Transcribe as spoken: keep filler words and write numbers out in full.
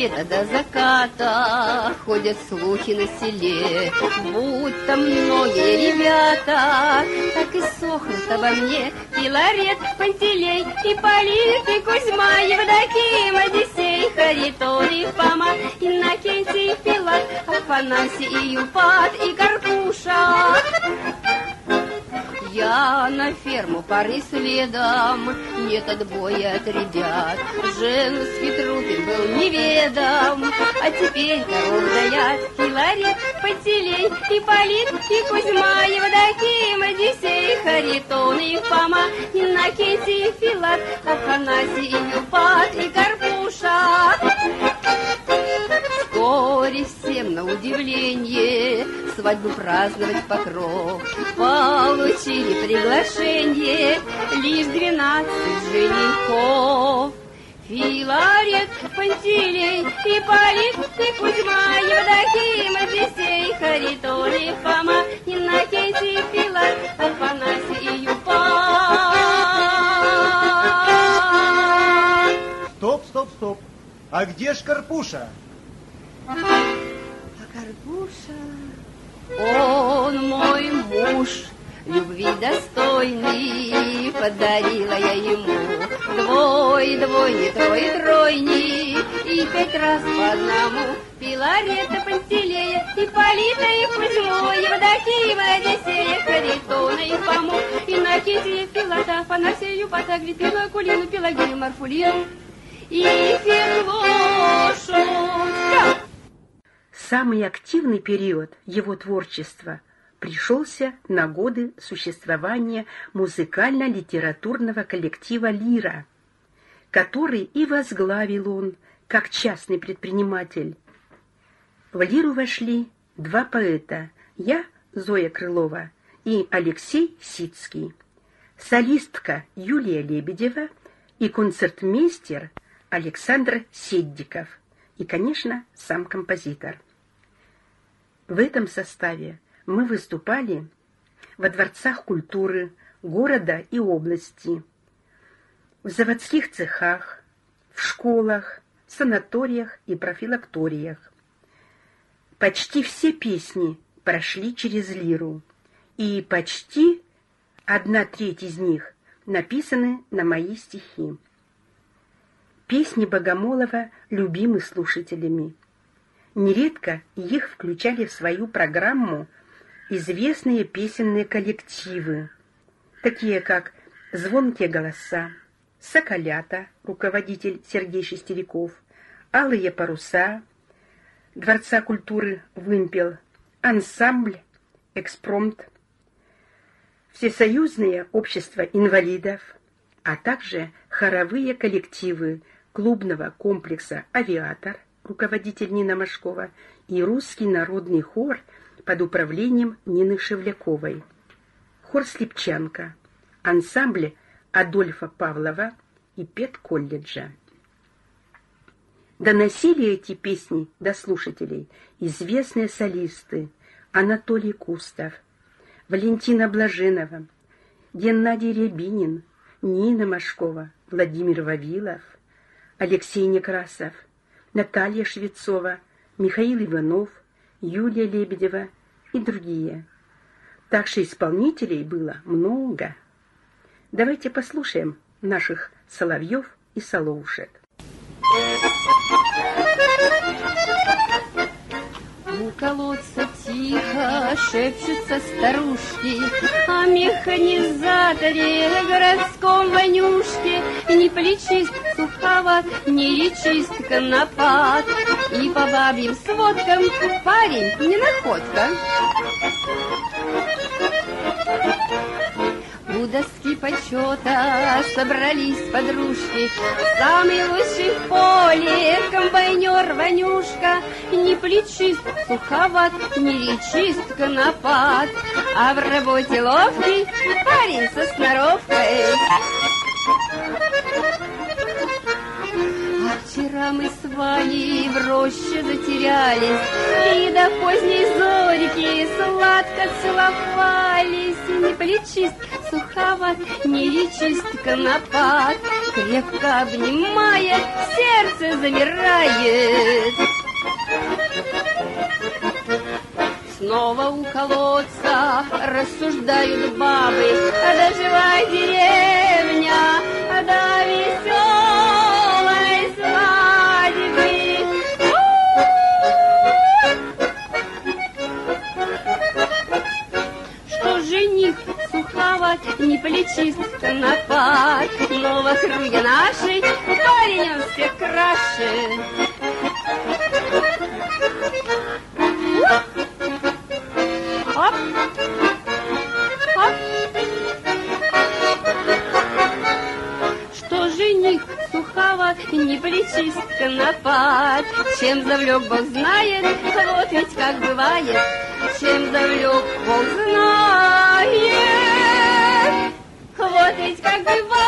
рассвета до заката ходят слухи на селе, будто многие ребята так и сохнут обо мне. Филарет, Пантелей, Ипполит и Кузьма, Евдоким, Одиссей, Харитон и Фома, Иннокентий, Пилат, Афанасий и Юпат и Карпуша. Я на ферму поры следом, нет отбоя от ребят. Жену с Петрухин был неведом, а теперь коров доят. Филарет, Пантелей, Ипполит и Кузьма, Евдоким, Одиссей, Харитон и Фома, Иннокентий, Пилат, Афанасий и Юпат и Карпуша. Вскоре всем на удивление свадьбу праздновать покров получили приглашение лишь двенадцать женихов. Филарет, Пантелей, Ипполит и Кузьма, Евдоким, Одиссей, Харитон и Фома, Иннокентий, Пилат, Афанасий и Юпат. Стоп, стоп, стоп. А где ж Карпуша? А Карпуша, он мой муж, любви достойный, подарила я ему двой, двойни, трой, тройни, и пять раз по одному. Филарета, Пантелея, Ипполита и Кузьму, Евдокима, Одиссея, Харитона и Фому, Иннокентия, Пилата, Афанасия, Юпата, Агриппину, Акулину, Пелагею, Марфулину и Феклошу. Самый активный период его творчества пришелся на годы существования музыкально-литературного коллектива «Лира», который и возглавил он как частный предприниматель. В «Лиру» вошли два поэта – я, Зоя Крылова, и Алексей Сицкий, солистка Юлия Лебедева и концертмейстер Александр Седдиков и, конечно, сам композитор. В этом составе мы выступали во дворцах культуры города и области, в заводских цехах, в школах, санаториях и профилакториях. Почти все песни прошли через «Лиру», и почти одна треть из них написаны на мои стихи. Песни Богомолова любимы слушателями. Нередко их включали в свою программу известные песенные коллективы, такие как «Звонкие голоса», «Соколята», руководитель Сергей Шестеряков, «Алые паруса», Дворца культуры «Вымпел», ансамбль «Экспромт», Всесоюзное общество инвалидов, а также хоровые коллективы клубного комплекса «Авиатор», руководитель Нина Машкова, и русский народный хор под управлением Нины Шевляковой, хор «Слепчанка», ансамбль Адольфа Павлова и педколледжа. Доносили эти песни до слушателей известные солисты Анатолий Кустов, Валентина Блаженова, Геннадий Рябинин, Нина Машкова, Владимир Вавилов, Алексей Некрасов, Наталья Швецова, Михаил Иванов, Юлия Лебедева и другие. Так что исполнителей было много. Давайте послушаем наших соловьев и соловушек. У колодца тихо шепчутся старушки о механизаторе городском вонюшке. Не плечист суховат, не речист конопат, и по бабьим сводкам парень не находка. У доски почета собрались подружки, самый лучший в поле комбайнер Ванюшка. Не плечист суховат, не речист конопат, а в работе ловкий парень со сноровкой. А Вчера мы с Ваней в роще затерялись, и до поздней зорьки сладко целовались. Не плечист, суховат, не речист конопат, крепко обнимая, сердце замирает. Снова у колодца рассуждают бабы, а дожила деревня до веселой свадьбы. Что жених суховат, не плечист конопат, но в округе нашей парень он всех краше. Оп, оп. Что жених суховат, не плечист конопат, чем завлек, Бог знает, вот ведь как бывает. Чем завлек, Бог знает, вот ведь как бывает.